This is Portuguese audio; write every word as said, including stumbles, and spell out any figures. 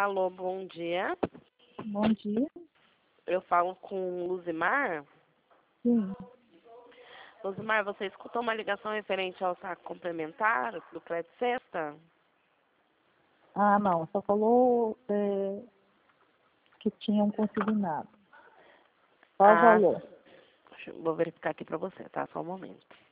Alô, bom dia. Bom dia. Eu falo com Luzimar. Sim. Luzimar, você escutou uma ligação referente ao saco complementar do Crédito Sexta? Ah, não. Só falou é, que tinha um consignado. Qual o Ah, valor? vou verificar aqui para você, tá? Só um momento.